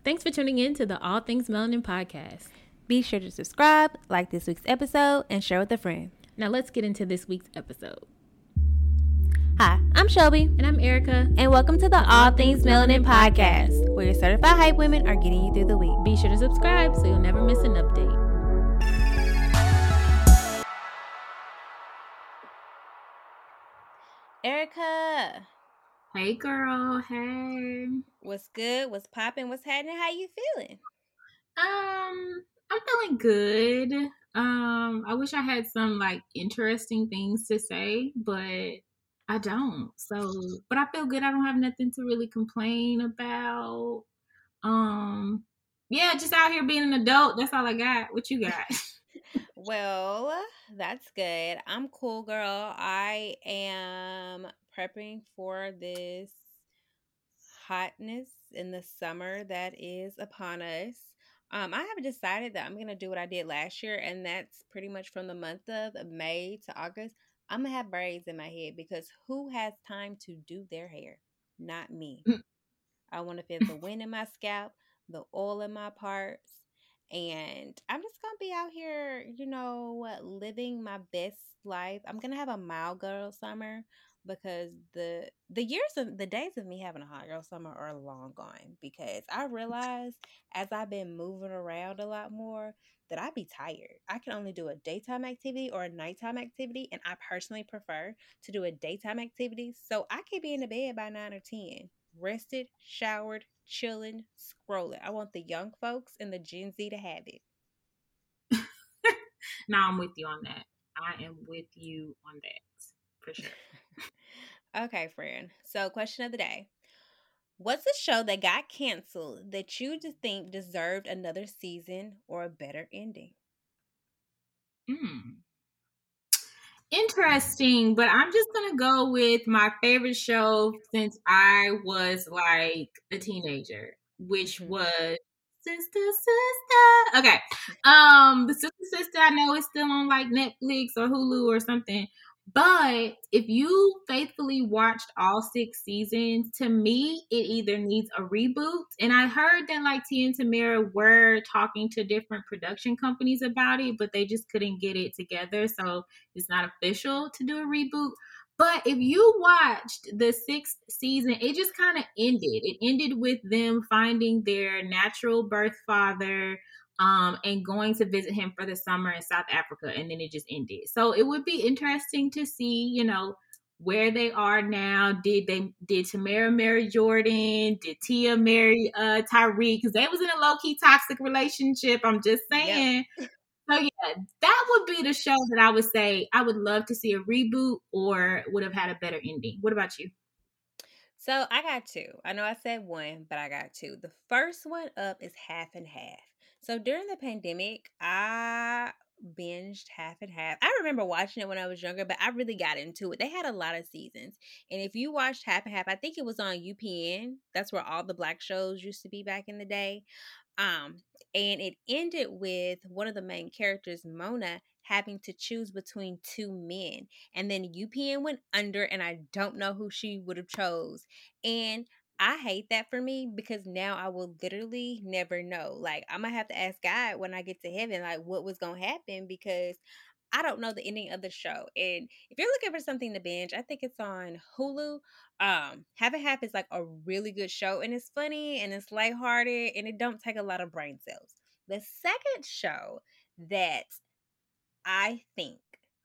Thanks for tuning in to the All Things Melanin podcast. Be sure to subscribe, like this week's episode, and share with a friend. Now let's get into this week's episode. Hi, I'm Shelby. And I'm Erica. And welcome to the All Things Melanin podcast, where your certified hype women are getting you through the week. Be sure to subscribe so you'll never miss an update. Erica. Hey girl, hey. What's good? What's popping? What's happening? How you feeling? I'm feeling good. I wish I had some interesting things to say, but I don't. But I feel good. I don't have nothing to really complain about. Yeah, just out here being an adult. That's all I got. What you got? Well, that's good. I'm cool, girl. I am prepping for this hotness in the summer that is upon us. I have decided that I'm going to do what I did last year, and that's pretty much from the month of May to August. I'm going to have braids in my head because who has time to do their hair? Not me. I want to feel the wind in my scalp, the oil in my parts, and I'm just going to be out here, living my best life. I'm going to have a mild girl summer because the days of me having a hot girl summer are long gone, because I realize as I've been moving around a lot more that I be tired. I can only do a daytime activity or a nighttime activity, and I personally prefer to do a daytime activity, so I can be in the bed by 9 or 10, rested, showered, chilling, scrolling. I want the young folks and the Gen Z to have it. No, I'm with you on that. I am with you on that for sure. Okay, friend. So, question of the day. What's a show that got canceled that you just think deserved another season or a better ending? Interesting, but I'm just gonna go with my favorite show since I was like a teenager, which was Sister Sister. Okay. The Sister Sister I know is still on like Netflix or Hulu or something. But if you faithfully watched all 6 seasons, to me, it either needs a reboot. And I heard that like Tia and Tamera were talking to different production companies about it, but they just couldn't get it together. So it's not official to do a reboot. But if you watched the 6th season, it just kind of ended. It ended with them finding their natural birth father, and going to visit him for the summer in South Africa, and then it just ended. So it would be interesting to see, where they are now. Did Tamera marry Jordan? Did Tia marry Tyreek? Because they was in a low-key toxic relationship. I'm just saying. Yep. So yeah, that would be the show that I would say I would love to see a reboot or would have had a better ending. What about you? So I got two. I know I said one, but I got two. The first one up is Half and Half. So during the pandemic, I binged Half and Half. I remember watching it when I was younger, but I really got into it. They had a lot of seasons. And if you watched Half and Half, I think it was on UPN. That's where all the black shows used to be back in the day. And it ended with one of the main characters, Mona, having to choose between two men. And then UPN went under, and I don't know who she would have chose. And I hate that for me, because now I will literally never know. Like, I'm going to have to ask God when I get to heaven, like, what was going to happen, because I don't know the ending of the show. And if you're looking for something to binge, I think it's on Hulu. Half and Half is like a really good show, and it's funny and it's lighthearted and it don't take a lot of brain cells. The second show that I think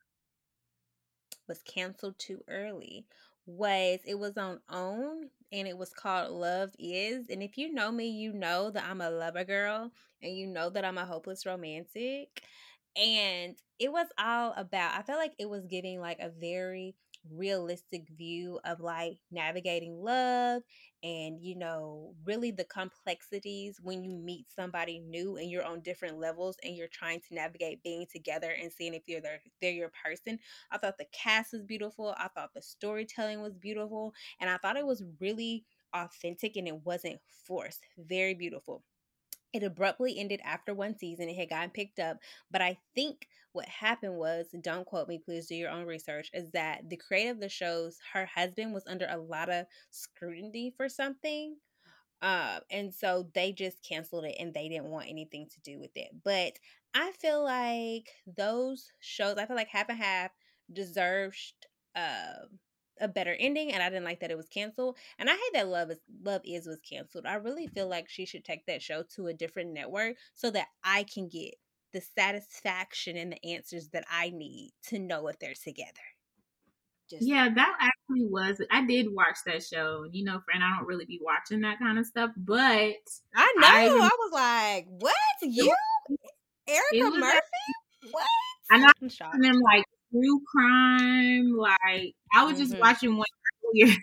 was canceled too early was on OWN, and it was called Love Is. And if you know me, you know that I'm a lover girl, and you know that I'm a hopeless romantic. And it was all about, I felt like it was giving like a very realistic view of like navigating love, and really the complexities when you meet somebody new and you're on different levels and you're trying to navigate being together and seeing if they're your person. I thought the cast was beautiful. I thought the storytelling was beautiful, and I thought it was really authentic and it wasn't forced. Very beautiful. It abruptly ended after one season. It had gotten picked up. But I think what happened was, don't quote me, please do your own research, is that the creator of the shows, her husband was under a lot of scrutiny for something. And so they just canceled it and they didn't want anything to do with it. But I feel like those shows, I feel like Half and Half deserved uh, a better ending, and I didn't like that it was canceled. And I hate that Love Is was canceled. I really feel like she should take that show to a different network so that I can get the satisfaction and the answers that I need to know if they're together. Just Yeah, that actually was. I did watch that show. You know, friend, I don't really be watching that kind of stuff, but I know. I remember I was like, "What? it You, was, it Erica was Murphy? What?" I know I'm watching shocked. them like true crime. Like I was just Mhm. watching one earlier.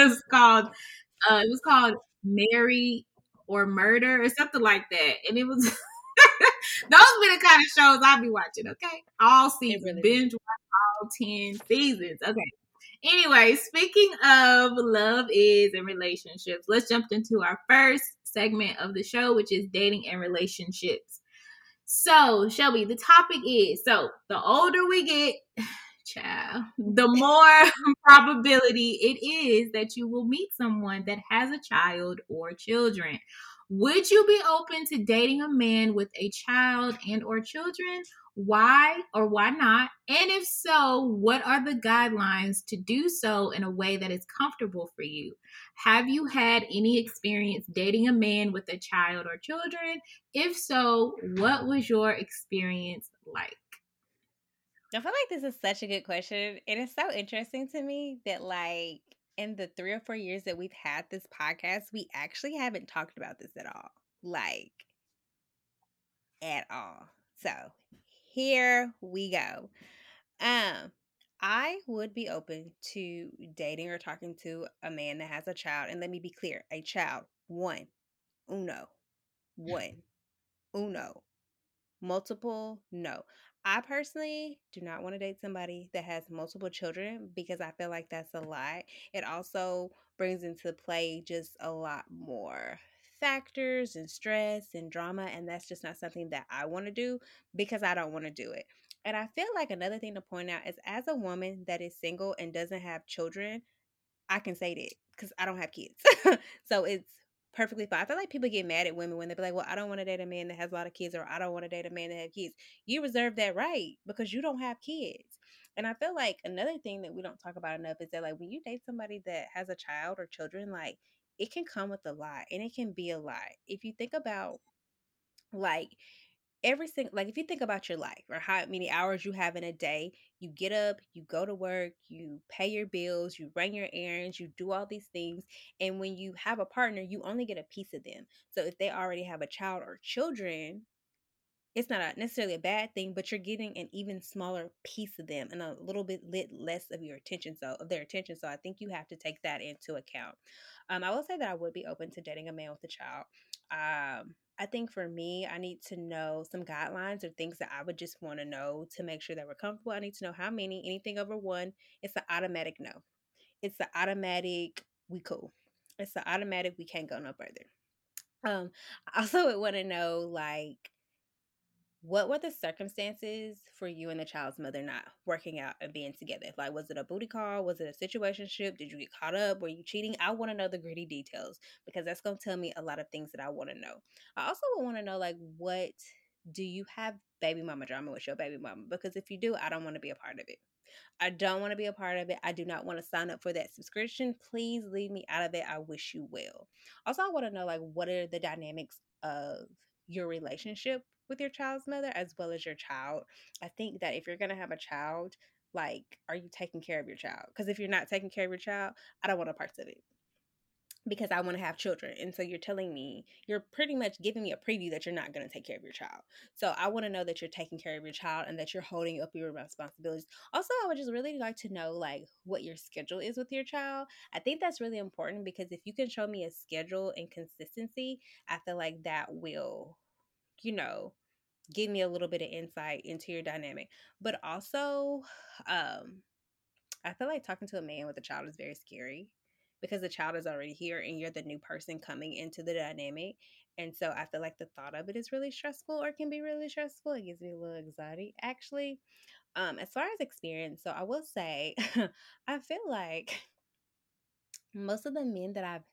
It was called Mary or Murder or something like that, and it was those be the kind of shows I'll be watching. Okay, all It seasons, really be. binge watch all 10 seasons. Okay. Anyway, speaking of Love Is and relationships, let's jump into our first segment of the show, which is dating and relationships. So, Shelby, the topic is so the older we get, child, the more probability it is that you will meet someone that has a child or children. Would you be open to dating a man with a child and or children? Why or why not? And if so, what are the guidelines to do so in a way that is comfortable for you? Have you had any experience dating a man with a child or children? If so, what was your experience like? I feel like this is such a good question. It is so interesting to me that, like, in the 3 or 4 years that we've had this podcast, we actually haven't talked about this at all. Like, at all. So, here we go. Um, I would be open to dating or talking to a man that has a child. And let me be clear, a child, one, uno, one, uno. Multiple, no. I personally do not want to date somebody that has multiple children because I feel like that's a lot. It also brings into play just a lot more factors and stress and drama, and that's just not something that I want to do because I don't want to do it. And I feel like another thing to point out is as a woman that is single and doesn't have children, I can say that because I don't have kids. So it's perfectly fine. I feel like people get mad at women when they be like, well, I don't want to date a man that has a lot of kids, or I don't want to date a man that has kids. You reserve that right because you don't have kids. And I feel like another thing that we don't talk about enough is that, like, when you date somebody that has a child or children, like, it can come with a lot and it can be a lot. If you think about, like, every single, like, if you think about your life or how many hours you have in a day, you get up, you go to work, you pay your bills, you run your errands, you do all these things, and when you have a partner, you only get a piece of them. So if they already have a child or children, it's not necessarily a bad thing, but you're getting an even smaller piece of them and a little bit less of your attention, so of their attention. So I think you have to take that into account. I will say that I would be open to dating a man with a child. I think for me, I need to know some guidelines or things that I would just want to know to make sure that we're comfortable. I need to know how many, anything over one. It's an automatic no. It's the automatic we cool. It's the automatic we can't go no further. I also would want to know, like, what were the circumstances for you and the child's mother not working out and being together? Like, was it a booty call? Was it a situationship? Did you get caught up? Were you cheating? I want to know the gritty details because that's going to tell me a lot of things that I want to know. I also want to know, like, what do you have baby mama drama with your baby mama? Because if you do, I don't want to be a part of it. I don't want to be a part of it. I do not want to sign up for that subscription. Please leave me out of it. I wish you well. Also, I want to know, like, what are the dynamics of your relationship with your child's mother as well as your child. I think that if you're going to have a child, like, are you taking care of your child? Because if you're not taking care of your child, I don't want a part of it because I want to have children. And so you're telling me, you're pretty much giving me a preview that you're not going to take care of your child. So I want to know that you're taking care of your child and that you're holding up your responsibilities. Also, I would just really like to know, like, what your schedule is with your child. I think that's really important because if you can show me a schedule and consistency, I feel like that will, you know, give me a little bit of insight into your dynamic. But also, um, I feel like talking to a man with a child is very scary because the child is already here and you're the new person coming into the dynamic. And so I feel like the thought of it is really stressful or can be really stressful. It gives me a little anxiety, actually. As far as experience, so I will say, I feel like most of the men that I've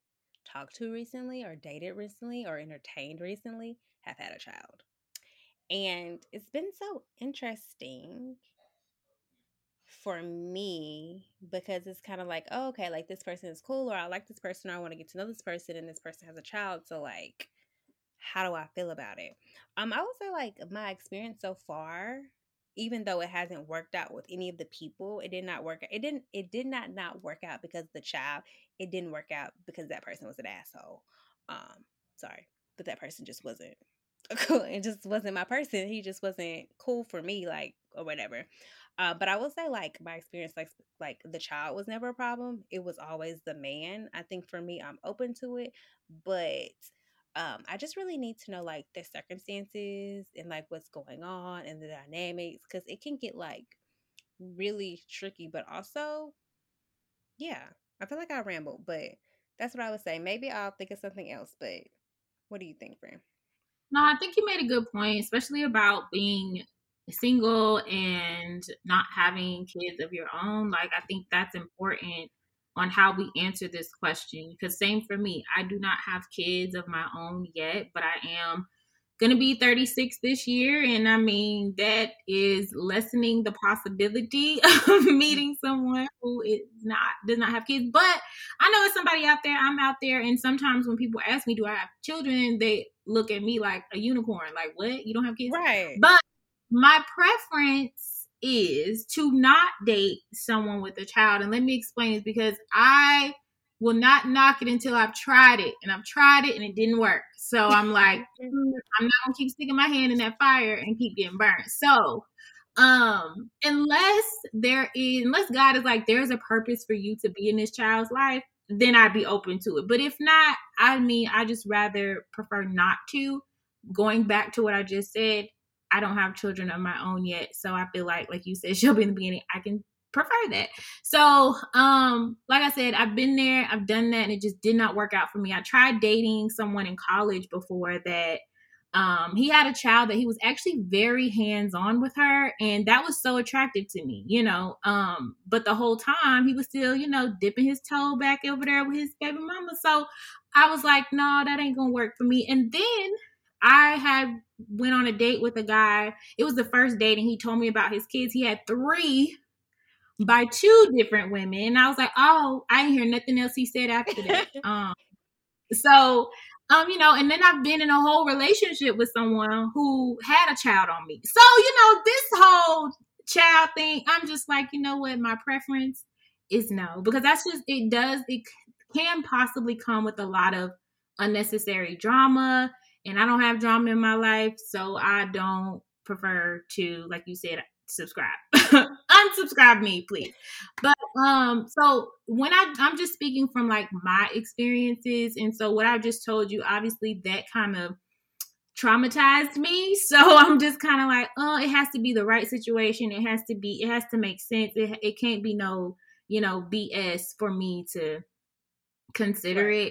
talked to recently or dated recently or entertained recently have had a child. And it's been so interesting for me because it's kind of like, oh, okay, like this person is cool, or I like this person, or I want to get to know this person, and this person has a child. So, like, how do I feel about it? I would say, like, my experience so far, even though it hasn't worked out with any of the people, it did not work. It did not work out because the child. It didn't work out because that person was an asshole. Sorry, but that person just wasn't cool. It just wasn't my person. He just wasn't cool for me, like, or whatever. But I will say, like, my experience, like the child was never a problem. It was always the man. I think for me, I'm open to it, but I just really need to know, like, the circumstances and like what's going on and the dynamics, because it can get like really tricky. But also, yeah, I feel like I rambled, but that's what I would say. Maybe I'll think of something else. But what do you think, friend? No, I think you made a good point, especially about being single and not having kids of your own. Like, I think that's important on how we answer this question. Because, same for me, I do not have kids of my own yet, but I am going to be 36 this year. And I mean, that is lessening the possibility of meeting someone who does not have kids. But I know it's somebody out there. I'm out there. And sometimes when people ask me, do I have children? They look at me like a unicorn. Like, what? You don't have kids? Right. But my preference is to not date someone with a child. And let me explain this, because I will not knock it until I've tried it. And I've tried it and it didn't work. So I'm like, I'm not gonna keep sticking my hand in that fire and keep getting burned. So unless God is like, there's a purpose for you to be in this child's life, then I'd be open to it. But if not, I mean, I just rather prefer not to. Going back to what I just said, I don't have children of my own yet. So I feel like you said, Shelby, in the beginning, I can prefer that. So like I said, I've been there, I've done that, and it just did not work out for me. I tried dating someone in college before that. He had a child that he was actually very hands-on with her, and that was so attractive to me, you know. But the whole time he was still, you know, dipping his toe back over there with his baby mama. So I was like, no, that ain't gonna work for me. And then I had went on a date with a guy. It was the first date, and he told me about his kids. He had three by two different women. And I was like, oh, I didn't hear nothing else he said after that. So, you know, and then I've been in a whole relationship with someone who had a child on me. So, you know, this whole child thing, I'm just like, you know what, my preference is no, because that's just, it can possibly come with a lot of unnecessary drama. And I don't have drama in my life. So I don't prefer to, like you said, subscribe. Unsubscribe me, please. But so when I'm just speaking from like my experiences, and so what I just told you, obviously that kind of traumatized me. So I'm just kind of like, oh, it has to be the right situation. It has to make sense. It can't be no, you know, BS for me to consider Right. it.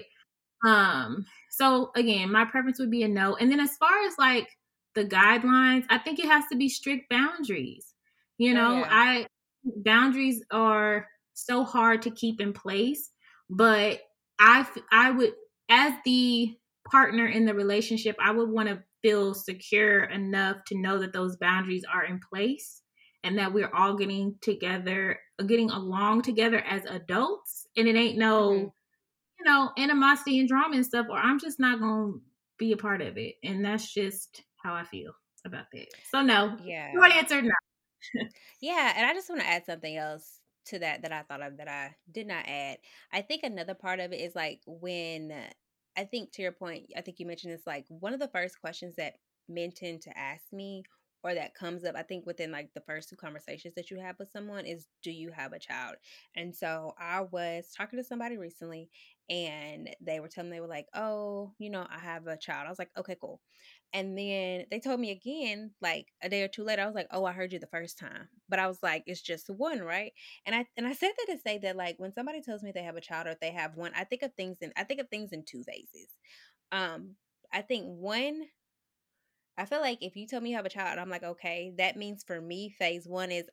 So again, my preference would be a no. And then as far as like the guidelines, I think it has to be strict boundaries. You Oh know, yeah. I boundaries are so hard to keep in place, but I would, as the partner in the relationship, I would want to feel secure enough to know that those boundaries are in place and that we're all getting along together as adults, and it ain't Hmm. no, you know, animosity and drama and stuff, or I'm just not going to be a part of it. And that's just how I feel about that. So, no, Yeah. short answer, no. Yeah, and I just want to add something else to that I thought of that I did not add. I think another part of it is like when I think to your point, I think you mentioned it's like one of the first questions that men tend to ask me or that comes up, I think within like the first two conversations that you have with someone is, do you have a child? And so I was talking to somebody recently and they were telling me, they were like, oh, you know, I have a child. I was like, okay, cool. And then they told me again, like a day or two later, I was like, "Oh, I heard you the first time." But I was like, "It's just one, right?" And I said that to say that like when somebody tells me they have a child or if they have one, I think of things in two phases. Um, I think one, I feel like if you tell me you have a child, I'm like, okay, that means for me, phase one is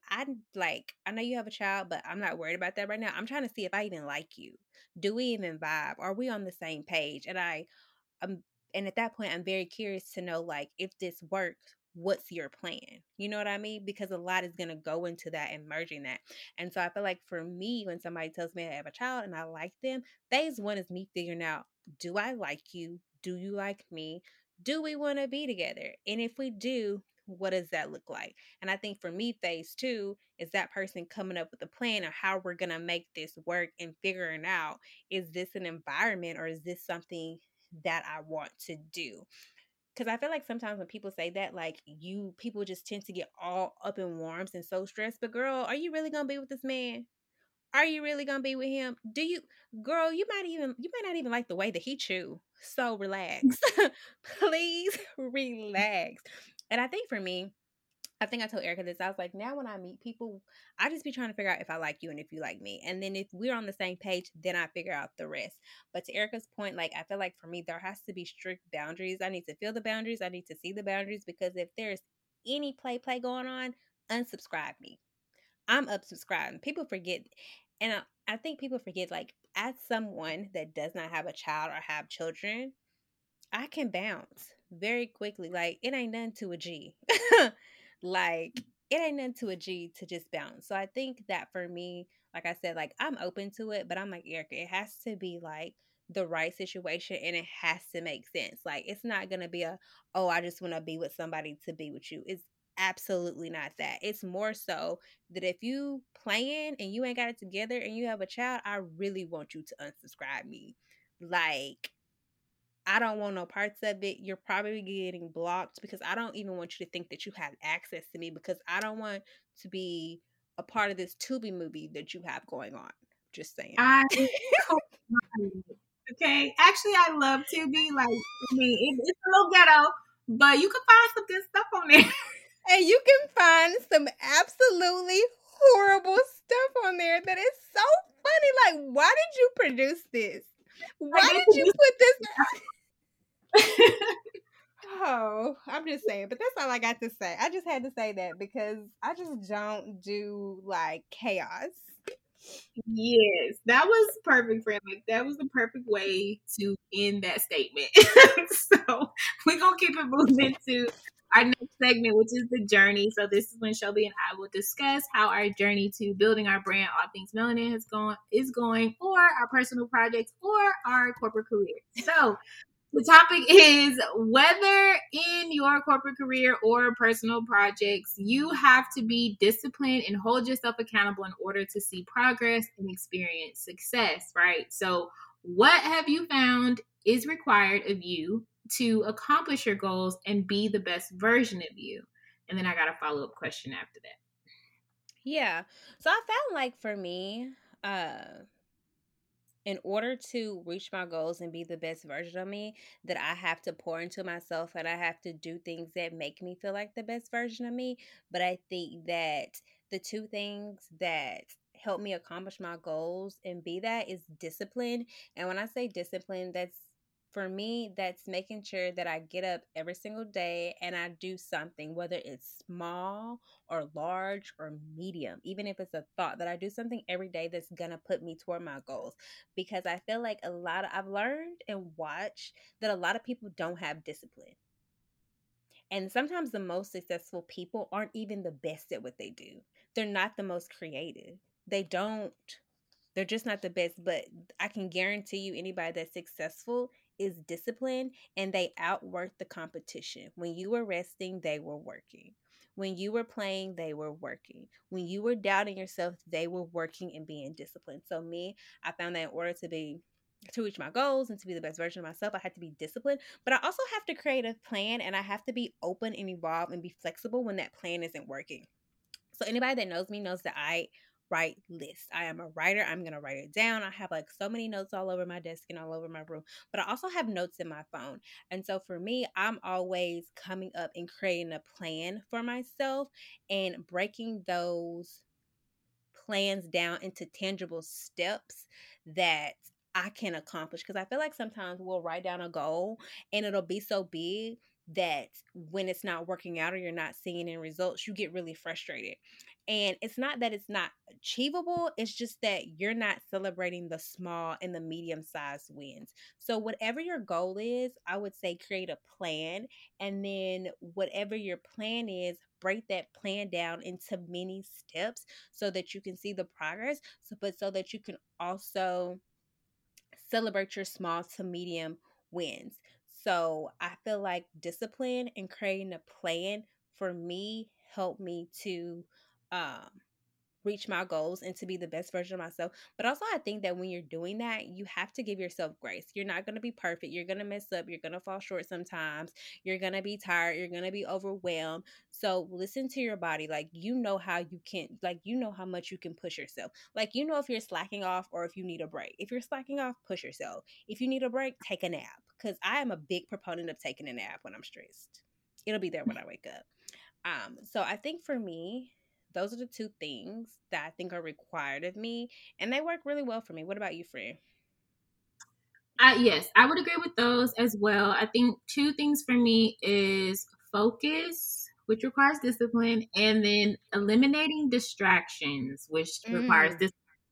I know you have a child, but I'm not worried about that right now. I'm trying to see if I even like you. Do we even vibe? Are we on the same page? I'm and at that point I'm very curious to know like if this works, what's your plan? You know what I mean? Because a lot is gonna go into that and merging that. And so I feel like for me, when somebody tells me I have a child and I like them, phase one is me figuring out, do I like you? Do you like me? Do we want to be together? And if we do, what does that look like? And I think for me, phase two is that person coming up with a plan of how we're gonna make this work and figuring out, is this an environment or is this something that I want to do? Because I feel like sometimes when people say that, like people just tend to get all up in warms and so stressed. But girl, are you really gonna be with this man? Are you really gonna be with him? Do you, girl? You might not even like the way that he chew. So relax, please relax. And I think for me, I think I told Erica this. I was like, now when I meet people, I just be trying to figure out if I like you and if you like me. And then if we're on the same page, then I figure out the rest. But to Erica's point, like, I feel like for me, there has to be strict boundaries. I need to feel the boundaries. I need to see the boundaries because if there's any play going on, unsubscribe me. I'm unsubscribing. People forget. And I think people forget, like, as someone that does not have a child or have children, I can bounce very quickly. Like it ain't nothing to a G. Like it ain't nothing to a G to just bounce. So I think that for me, like I said, like I'm open to it, but I'm like Erica, it has to be like the right situation and it has to make sense. Like it's not gonna be a, oh, I just wanna be with somebody to be with you. It's absolutely not that. It's more so that if you playing and you ain't got it together and you have a child, I really want you to unsubscribe me. Like I don't want no parts of it. You're probably getting blocked because I don't even want you to think that you have access to me because I don't want to be a part of this Tubi movie that you have going on. Just saying. I okay. Actually, I love Tubi. Like, I mean, it's a little ghetto, but you can find some good stuff on there. And you can find some absolutely horrible stuff on there that is so funny. Like, why did you produce this? Why Like they did you put this? produce. Oh, I'm just saying, but that's all I got to say. I just had to say that because I just don't do like chaos. Yes, that was perfect, friend. Like that was the perfect way to end that statement. So we're gonna keep it moving to our next segment, which is the journey. So this is when Shelby and I will discuss how our journey to building our brand, All Things Melanin, is going, or our personal projects, or our corporate career. So the topic is whether in your corporate career or personal projects, you have to be disciplined and hold yourself accountable in order to see progress and experience success, right? So, what have you found is required of you to accomplish your goals and be the best version of you? And then I got a follow up question after that. Yeah. So I found like for me, in order to reach my goals and be the best version of me, that I have to pour into myself and I have to do things that make me feel like the best version of me. But I think that the two things that help me accomplish my goals and be that is discipline. And when I say discipline, that's for me, that's making sure that I get up every single day and I do something, whether it's small or large or medium, even if it's a thought, that I do something every day that's gonna put me toward my goals. Because I feel like I've learned and watched that a lot of people don't have discipline. And sometimes the most successful people aren't even the best at what they do. They're not the most creative. They don't they're just not the best, but I can guarantee you anybody that's successful is disciplined and they outwork the competition. When you were resting, they were working. When you were playing, they were working. When you were doubting yourself, they were working and being disciplined. So me, I found that in order to reach my goals and to be the best version of myself, I had to be disciplined, but I also have to create a plan and I have to be open and evolve and be flexible when that plan isn't working. So anybody that knows me knows that I write lists. I am a writer. I'm going to write it down. I have like so many notes all over my desk and all over my room, but I also have notes in my phone. And so for me, I'm always coming up and creating a plan for myself and breaking those plans down into tangible steps that I can accomplish. Because I feel like sometimes we'll write down a goal and it'll be so big that when it's not working out or you're not seeing any results, you get really frustrated. And it's not that it's not achievable, it's just that you're not celebrating the small and the medium sized wins. So, whatever your goal is, I would say create a plan. And then, whatever your plan is, break that plan down into many steps so that you can see the progress. So that you can also celebrate your small to medium wins. So I feel like discipline and creating a plan for me helped me to um, reach my goals and to be the best version of myself. But also, I think that when you're doing that, you have to give yourself grace. You're not going to be perfect. You're going to mess up. You're going to fall short sometimes. You're going to be tired. You're going to be overwhelmed. So listen to your body. Like, you know how you can, like, you know how much you can push yourself. Like, you know if you're slacking off or if you need a break. If you're slacking off, push yourself. If you need a break, take a nap. Because I am a big proponent of taking a nap when I'm stressed. It'll be there when I wake up. So I think for me, those are the two things that I think are required of me, and they work really well for me. What about you, friend? Yes, I would agree with those as well. I think two things for me is focus, which requires discipline, and then eliminating distractions, which requires Mm, this.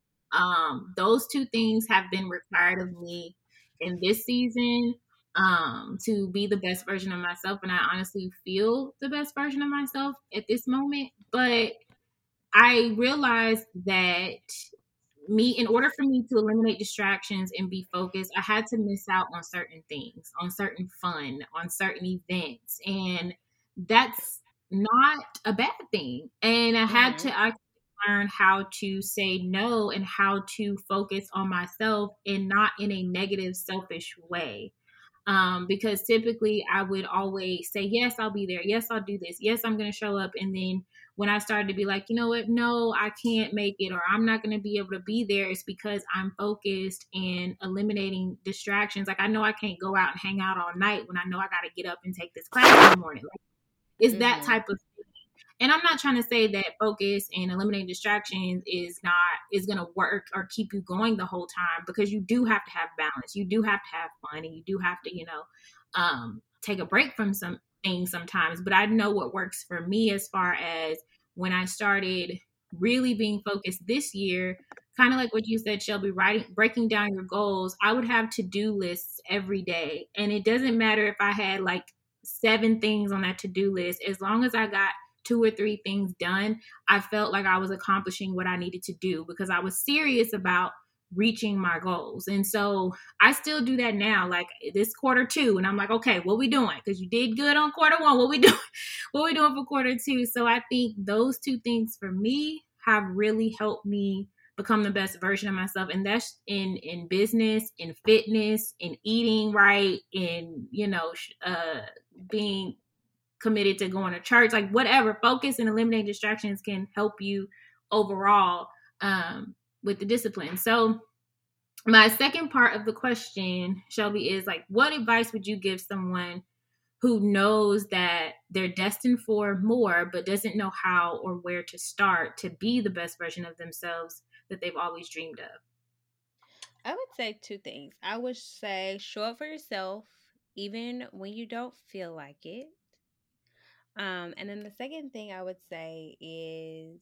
Those two things have been required of me in this season to be the best version of myself, and I honestly feel the best version of myself at this moment. But I realized that in order for me to eliminate distractions and be focused, I had to miss out on certain things, on certain fun, on certain events. And that's not a bad thing. And I had mm-hmm, to actually learn how to say no and how to focus on myself and not in a negative, selfish way. Because typically I would always say, yes, I'll be there. Yes, I'll do this. Yes, I'm going to show up. And then when I started to be like, you know what, no, I can't make it, or I'm not going to be able to be there, it's because I'm focused and eliminating distractions. Like, I know I can't go out and hang out all night when I know I got to get up and take this class in the morning. Like, it's that mm-hmm, type of thing. And I'm not trying to say that focus and eliminating distractions is gonna work or keep you going the whole time, because you do have to have balance. You do have to have fun, and you do have to, take a break from some things sometimes. But I know what works for me as far as when I started really being focused this year, kind of like what you said, Shelby, writing, breaking down your goals. I would have to-do lists every day. And it doesn't matter if I had like seven things on that to-do list. As long as I got two or three things done, I felt like I was accomplishing what I needed to do because I was serious about reaching my goals. And so I still do that now, like this quarter two. And I'm like, okay, what we doing? Because you did good on quarter one. What we doing? What we doing for quarter two? So I think those two things for me have really helped me become the best version of myself. And that's in business, in fitness, in eating right, in being committed to going to church, like whatever. Focus and eliminating distractions can help you overall with the discipline. So my second part of the question, Shelby, is like, what advice would you give someone who knows that they're destined for more but doesn't know how or where to start to be the best version of themselves that they've always dreamed of? I would say two things. I would say show up for yourself, even when you don't feel like it. And then the second thing I would say is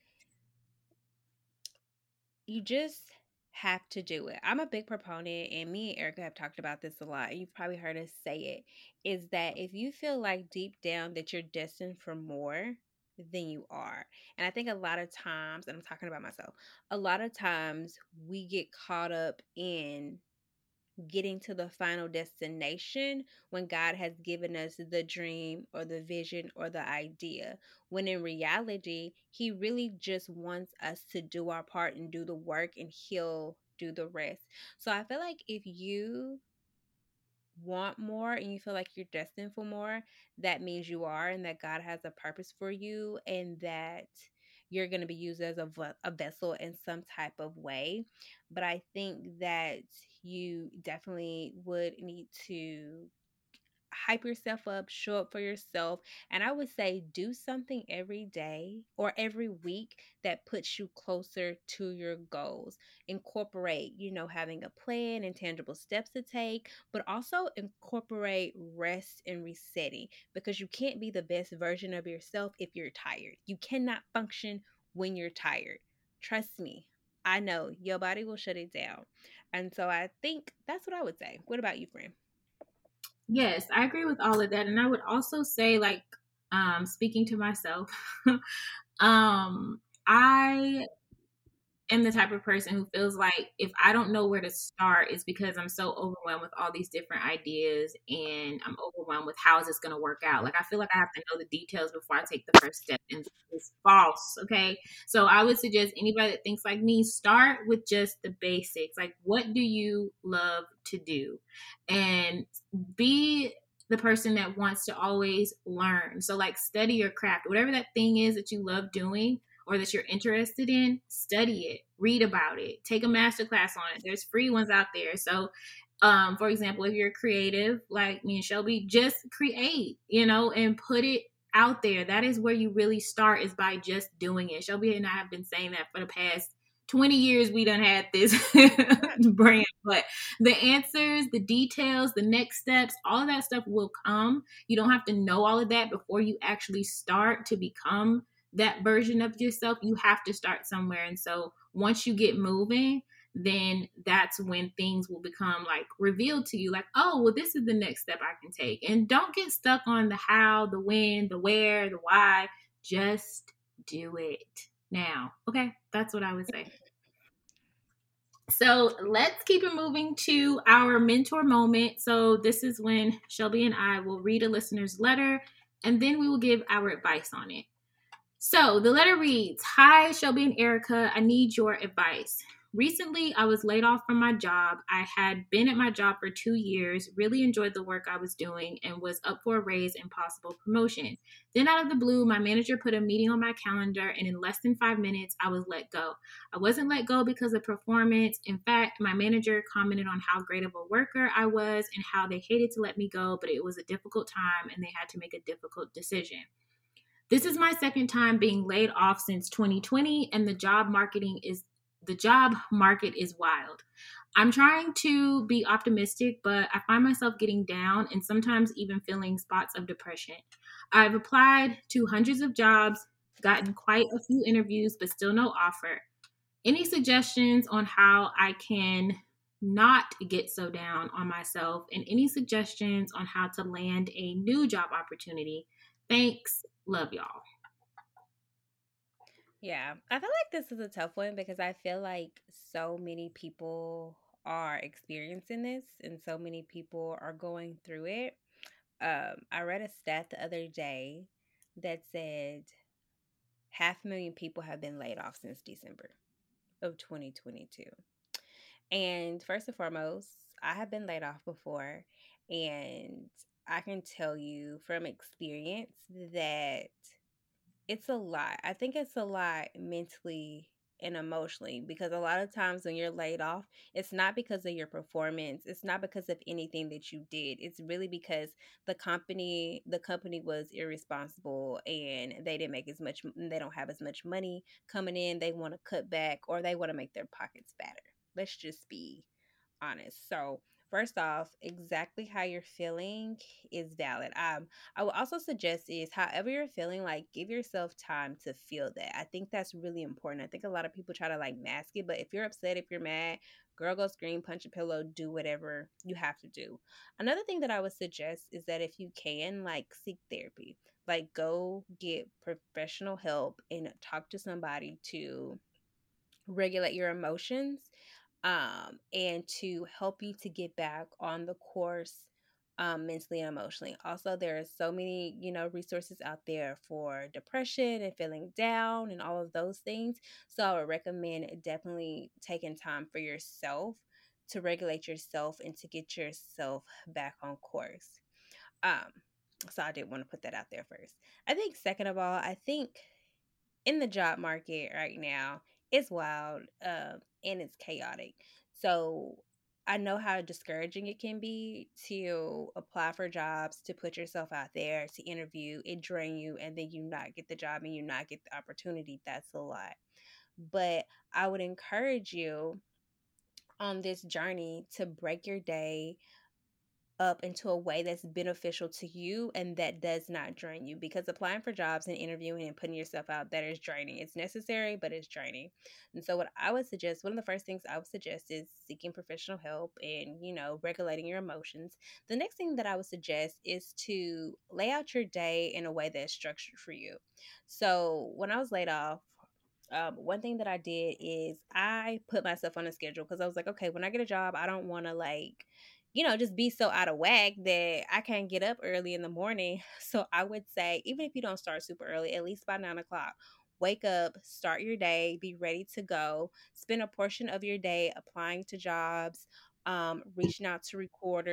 you just have to do it. I'm a big proponent, and me and Erica have talked about this a lot. You've probably heard us say it, is that if you feel like deep down that you're destined for more, then you are. And I think a lot of times, and I'm talking about myself, a lot of times we get caught up in getting to the final destination when God has given us the dream or the vision or the idea. When in reality, He really just wants us to do our part and do the work, and He'll do the rest. So I feel like if you want more and you feel like you're destined for more, that means you are, and that God has a purpose for you, and that you're going to be used as a vessel in some type of way. But I think that you definitely would need to hype yourself up, show up for yourself. And I would say do something every day or every week that puts you closer to your goals. Incorporate, having a plan and tangible steps to take, but also incorporate rest and resetting, because you can't be the best version of yourself if you're tired. You cannot function when you're tired. Trust me. I know your body will shut it down. And so I think that's what I would say. What about you, friend? Yes, I agree with all of that. And I would also say, like, speaking to myself, I am the type of person who feels like if I don't know where to start, it's because I'm so overwhelmed with all these different ideas and I'm overwhelmed with how is this going to work out. Like, I feel like I have to know the details before I take the first step, and it's false. Okay. So I would suggest anybody that thinks like me, start with just the basics. Like, what do you love to do? And be the person that wants to always learn. So, like, study your craft, whatever that thing is that you love doing or that you're interested in, study it, read about it, take a master class on it. There's free ones out there. So, for example, if you're creative, like me and Shelby, just create, and put it out there. That is where you really start, is by just doing it. Shelby and I have been saying that for the past 20 years. We done had this brand, but the answers, the details, the next steps, all of that stuff will come. You don't have to know all of that before you actually start to become that version of yourself. You have to start somewhere. And so once you get moving, then that's when things will become like revealed to you, like, oh, well, this is the next step I can take. And don't get stuck on the how, the when, the where, the why. Just do it now. Okay, that's what I would say. So let's keep it moving to our mentor moment. So this is when Shelby and I will read a listener's letter and then we will give our advice on it. So the letter reads, Hi, Shelby and Erica. I need your advice. Recently, I was laid off from my job. I had been at my job for 2 years, really enjoyed the work I was doing, and was up for a raise and possible promotion. Then, out of the blue, my manager put a meeting on my calendar, and in less than 5 minutes, I was let go. I wasn't let go because of performance. In fact, my manager commented on how great of a worker I was and how they hated to let me go, but it was a difficult time and they had to make a difficult decision. This is my second time being laid off since 2020, and the job market is wild. I'm trying to be optimistic, but I find myself getting down and sometimes even feeling spots of depression. I've applied to hundreds of jobs, gotten quite a few interviews, but still no offer. Any suggestions on how I can not get so down on myself, and any suggestions on how to land a new job opportunity? Thanks. Love y'all. Yeah, I feel like this is a tough one because I feel like so many people are experiencing this and so many people are going through it. I read a stat the other day that said 500,000 people have been laid off since December of 2022. And first and foremost, I have been laid off before, and I can tell you from experience that it's a lot. I think it's a lot mentally and emotionally, because a lot of times when you're laid off, it's not because of your performance. It's not because of anything that you did. It's really because the company was irresponsible and they didn't make as much, they don't have as much money coming in. They want to cut back or they want to make their pockets fatter. Let's just be honest. So, first off, exactly how you're feeling is valid. I would also suggest is however you're feeling, like give yourself time to feel that. I think that's really important. I think a lot of people try to like mask it, but if you're upset, if you're mad, girl, go scream, punch a pillow, do whatever you have to do. Another thing that I would suggest is that if you can, like seek therapy, like go get professional help and talk to somebody to regulate your emotions, and to help you to get back on the course, mentally and emotionally. Also, there are so many, resources out there for depression and feeling down and all of those things. So I would recommend definitely taking time for yourself to regulate yourself and to get yourself back on course. Um, so I did want to put that out there first. I think second of all, I think in the job market right now, it's wild, and it's chaotic. So I know how discouraging it can be to apply for jobs, to put yourself out there, to interview, it drain you, and then you not get the job and you not get the opportunity. That's a lot. But I would encourage you on this journey to break your day up into a way that's beneficial to you and that does not drain you, because applying for jobs and interviewing and putting yourself out there is draining. It's necessary, but it's draining. And so what I would suggest, one of the first things I would suggest is seeking professional help and, regulating your emotions. The next thing that I would suggest is to lay out your day in a way that's structured for you. So when I was laid off, one thing that I did is I put myself on a schedule, because I was like, okay, when I get a job, I don't want to just be so out of whack that I can't get up early in the morning. So I would say, even if you don't start super early, at least by 9 o'clock, wake up, start your day, be ready to go, spend a portion of your day applying to jobs, reaching out to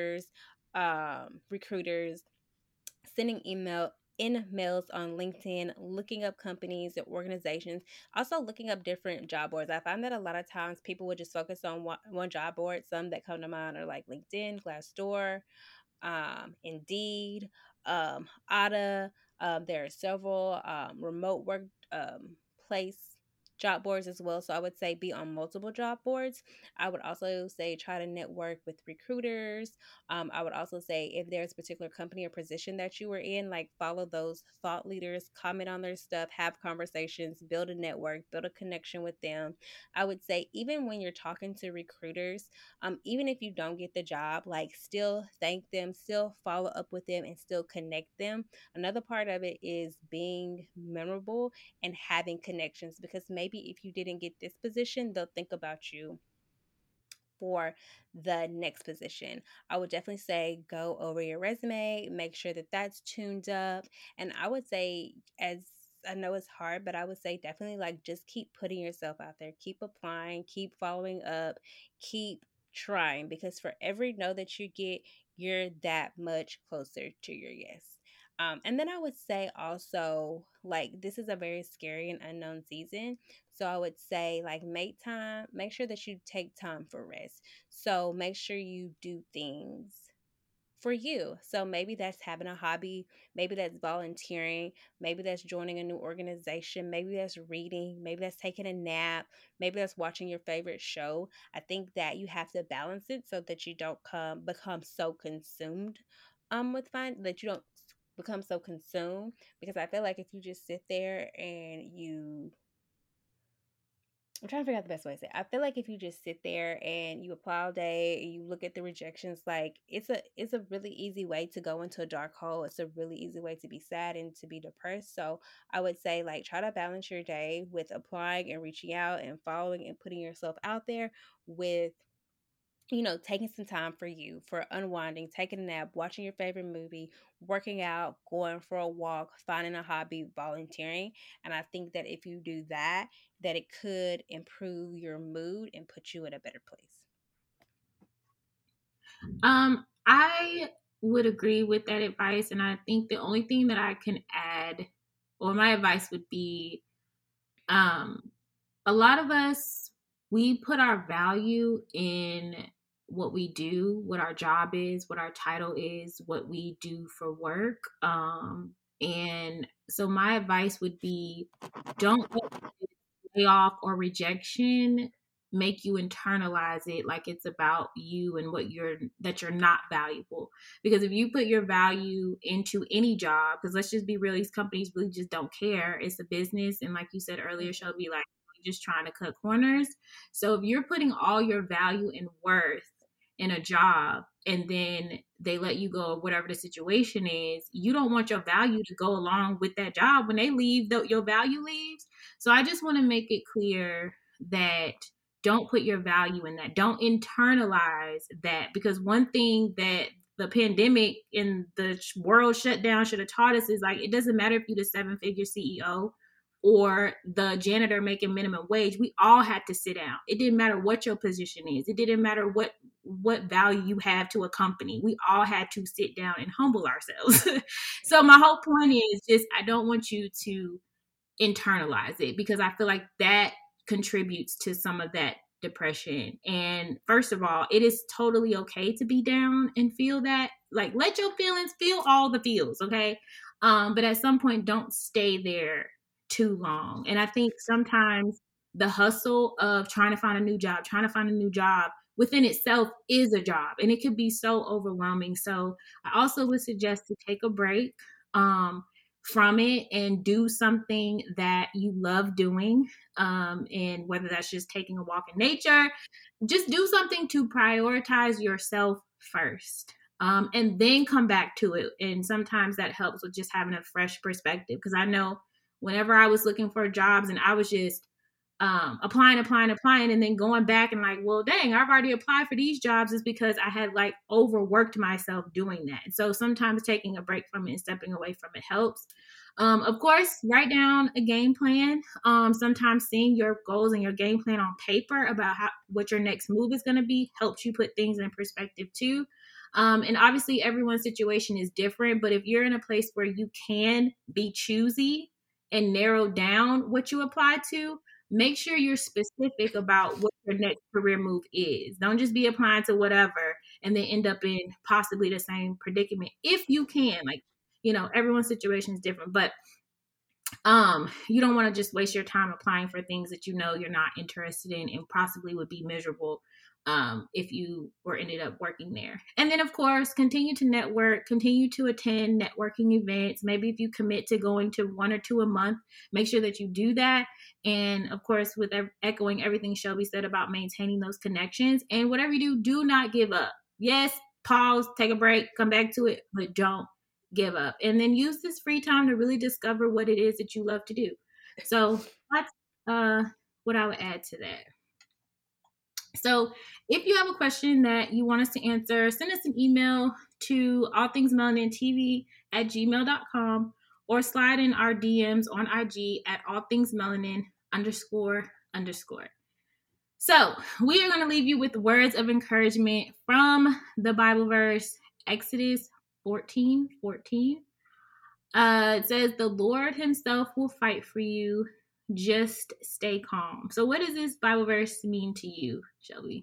recruiters, sending emails on LinkedIn, looking up companies and organizations, also looking up different job boards. I find that a lot of times people would just focus on one job board. Some that come to mind are like LinkedIn, Glassdoor, Indeed, Ada. There are several remote work place job boards as well. So I would say be on multiple job boards. I would also say try to network with recruiters. I would also say if there's a particular company or position that you were in, like follow those thought leaders, comment on their stuff, have conversations, build a network, build a connection with them. I would say even when you're talking to recruiters, even if you don't get the job, like still thank them, still follow up with them, and still connect them. Another part of it is being memorable and having connections, because maybe if you didn't get this position, they'll think about you for the next position. I would definitely say go over your resume, make sure that that's tuned up. And I would say, as I know it's hard, but I would say definitely like just keep putting yourself out there, keep applying, keep following up, keep trying, because for every no that you get, you're that much closer to your yes. And then I would say also, like, this is a very scary and unknown season. So I would say, like, make sure that you take time for rest. So make sure you do things for you. So maybe that's having a hobby, maybe that's volunteering, maybe that's joining a new organization, maybe that's reading, maybe that's taking a nap, maybe that's watching your favorite show. I think that you have to balance it so that you don't become so consumed with fun that you don't become so consumed, because I feel like if you just sit there and I'm trying to figure out the best way to say it. I feel like if you just sit there and you apply all day and you look at the rejections, like it's a really easy way to go into a dark hole. It's a really easy way to be sad and to be depressed. So I would say, like, try to balance your day with applying and reaching out and following and putting yourself out there with, taking some time for you, for unwinding, taking a nap, watching your favorite movie, working out, going for a walk, finding a hobby, volunteering. And I think that if you do that, that it could improve your mood and put you in a better place. I would agree with that advice, and I think the only thing that I can add, or my advice would be, um, a lot of us, we put our value in what we do, what our job is, what our title is, what we do for work. And so my advice would be, don't let layoff or rejection make you internalize it like it's about you and that you're not valuable. Because if you put your value into any job, because let's just be real, these companies really just don't care. It's a business, and like you said earlier, Shelby, like, just trying to cut corners. So if you're putting all your value and worth in a job and then they let you go, whatever the situation is, you don't want your value to go along with that job. When they leave, your value leaves. So I just want to make it clear that don't put your value in that. Don't internalize that, because one thing that the pandemic and the world shutdown should have taught us is, like, it doesn't matter if you're the 7-figure CEO or the janitor making minimum wage. We all had to sit down. It didn't matter what your position is. It didn't matter what value you have to a company. We all had to sit down and humble ourselves. So my whole point is just, I don't want you to internalize it, because I feel like that contributes to some of that depression. And first of all, it is totally okay to be down and feel that. Like, let your feelings feel all the feels, okay? But at some point, don't stay there too long. And I think sometimes the hustle of trying to find a new job within itself is a job, and it could be so overwhelming. So I also would suggest to take a break. From it and do something that you love doing, and whether that's just taking a walk in nature, just do something to prioritize yourself first, and then come back to it. And sometimes that helps with just having a fresh perspective, because I know whenever I was looking for jobs and I was just applying, and then going back and like, well, dang, I've already applied for these jobs, is because I had like overworked myself doing that. And so sometimes taking a break from it and stepping away from it helps. Of course, write down a game plan. Sometimes seeing your goals and your game plan on paper about what your next move is going to be helps you put things in perspective too. And obviously, everyone's situation is different, but if you're in a place where you can be choosy and narrow down what you apply to, make sure you're specific about what your next career move is. Don't just be applying to whatever and then end up in possibly the same predicament if you can. Like, everyone's situation is different, but you don't want to just waste your time applying for things that you're not interested in and possibly would be miserable if you were ended up working there. And then of course, continue to network, continue to attend networking events. Maybe if you commit to going to one or two a month, make sure that you do that. And of course, with echoing everything Shelby said about maintaining those connections, and whatever you do not give up. Yes, pause, take a break, come back to it, but don't give up. And then use this free time to really discover what it is that you love to do. So that's what I would add to that. So if you have a question that you want us to answer, send us an email to allthingsmelanintv@gmail.com, or slide in our DMs on IG at allthingsmelanin__. So we are going to leave you with words of encouragement from the Bible verse, Exodus 14:14. It says, the Lord himself will fight for you. Just stay calm. So what does this Bible verse mean to you, Shelby?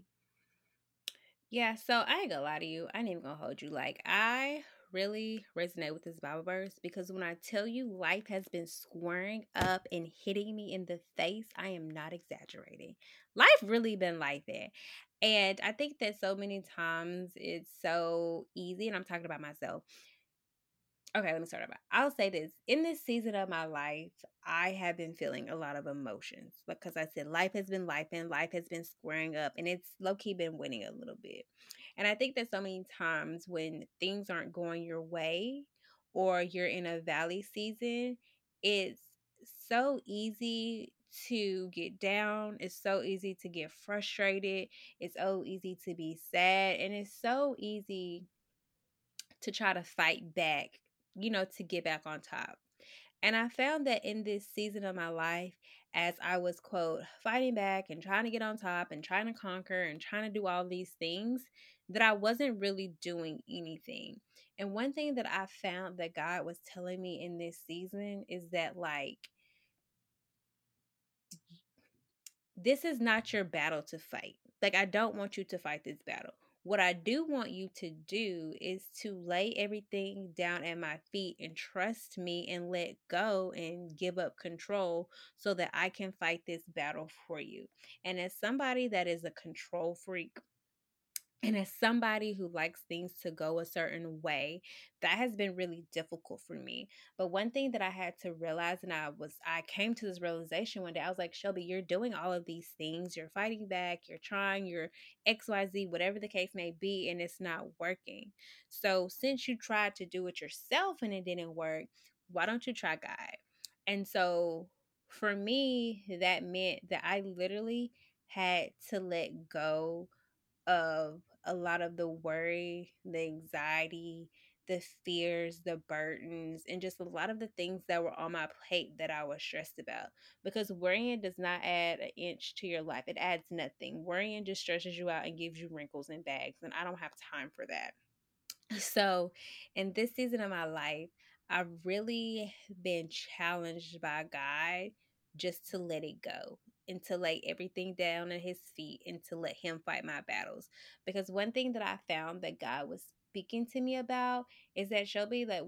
Yeah, so I ain't gonna lie to you. I ain't even gonna hold you. Like, I really resonate with this Bible verse because when I tell you life has been squaring up and hitting me in the face, I am not exaggerating. Life really been like that. And I think that so many times it's so easy, and I'm talking about myself. Okay, let me start over. I'll say this. In this season of my life, I have been feeling a lot of emotions because I said life has been life and life has been squaring up, and it's low key been winning a little bit. And I think that so many times when things aren't going your way or you're in a valley season, it's so easy to get down. It's so easy to get frustrated. It's so easy to be sad. And it's so easy to try to fight back, to get back on top. And I found that in this season of my life, as I was, quote, fighting back and trying to get on top and trying to conquer and trying to do all these things, that I wasn't really doing anything. And one thing that I found that God was telling me in this season is that, like, this is not your battle to fight. Like, I don't want you to fight this battle. What I do want you to do is to lay everything down at my feet and trust me and let go and give up control so that I can fight this battle for you. And as somebody that is a control freak, and as somebody who likes things to go a certain way, that has been really difficult for me. But one thing that I had to realize, and I came to this realization one day, I was like, Shelby, you're doing all of these things. You're fighting back, you're trying, you're XYZ, whatever the case may be, and it's not working. So since you tried to do it yourself and it didn't work, why don't you try God? And so for me, that meant that I literally had to let go of a lot of the worry, the anxiety, the fears, the burdens, and just a lot of the things that were on my plate that I was stressed about. Because worrying does not add an inch to your life, it adds nothing. Worrying just stresses you out and gives you wrinkles and bags, and I don't have time for that. So, in this season of my life, I've really been challenged by God just to let it go. and to lay everything down at his feet and to let him fight my battles. Because one thing that I found that God was speaking to me about is that, Shelby, that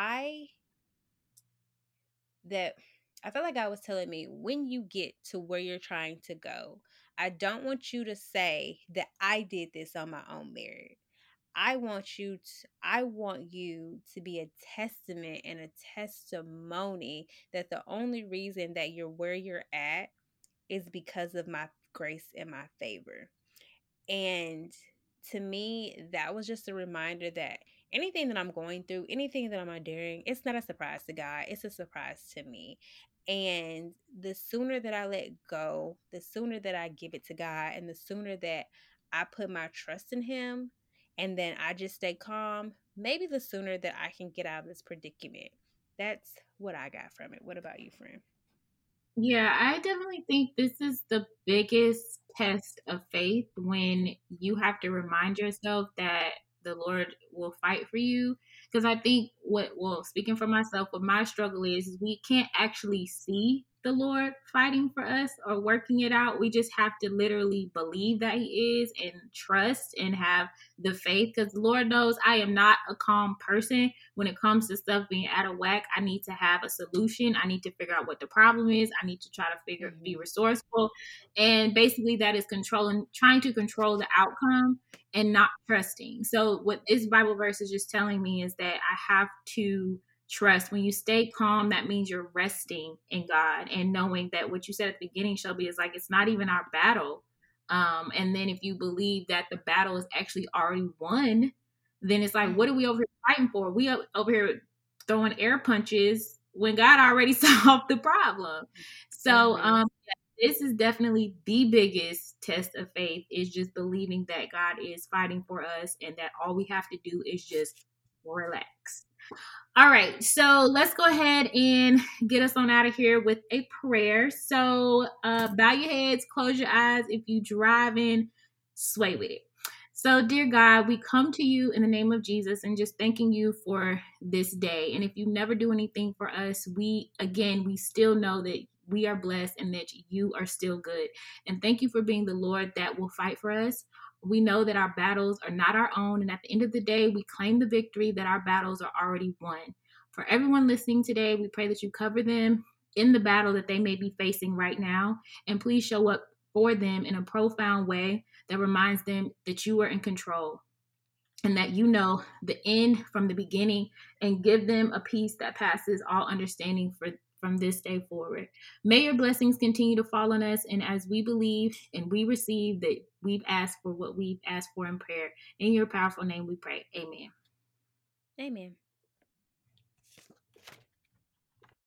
that I felt like God was telling me, when you get to where you're trying to go, I don't want you to say that I did this on my own merit. I want you to be a testament and a testimony that the only reason that you're where you're at is because of my grace and my favor. And to me, that was just a reminder that anything that I'm going through, anything that I'm enduring, it's not a surprise to God. It's a surprise to me. And the sooner that I let go, the sooner that I give it to God, and the sooner that I put my trust in Him, and then I just stay calm, maybe the sooner that I can get out of this predicament. That's what I got from it. What about you, friend? Yeah, I definitely think this is the biggest test of faith, when you have to remind yourself that the Lord will fight for you. Because I think well, speaking for myself, what my struggle is we can't actually see the Lord fighting for us or working it out. We just have to literally believe that He is, and trust and have the faith. Because Lord knows I am not a calm person when it comes to stuff being out of whack. I need to have a solution. I need to figure out what the problem is. I need to try to be Mm-hmm. resourceful. And basically that is trying to control the outcome and not trusting. So what this Bible verse is just telling me is that I have to trust. When you stay calm, that means you're resting in God and knowing that what you said at the beginning, Shelby, is like, it's not even our battle. And then if you believe that the battle is actually already won, then it's like, what are we over here fighting for? We are over here throwing air punches when God already solved the problem. So Mm-hmm. this is definitely the biggest test of faith, is just believing that God is fighting for us and that all we have to do is just relax. All right, so let's go ahead and get us on out of here with a prayer. So bow your heads, close your eyes. If you driving, sway with it. So, dear God, we come to you in the name of Jesus and just thanking you for this day. And if you never do anything for us, we still know that we are blessed and that you are still good. And thank you for being the Lord that will fight for us. We know that our battles are not our own. And at the end of the day, we claim the victory that our battles are already won. For everyone listening today, we pray that you cover them in the battle that they may be facing right now. And please show up for them in a profound way that reminds them that you are in control and that you know the end from the beginning, and give them a peace that passes all understanding from this day forward. May your blessings continue to fall on us, and as we believe and we receive that we've asked for what we've asked for in prayer, in your powerful name we pray. Amen. Amen.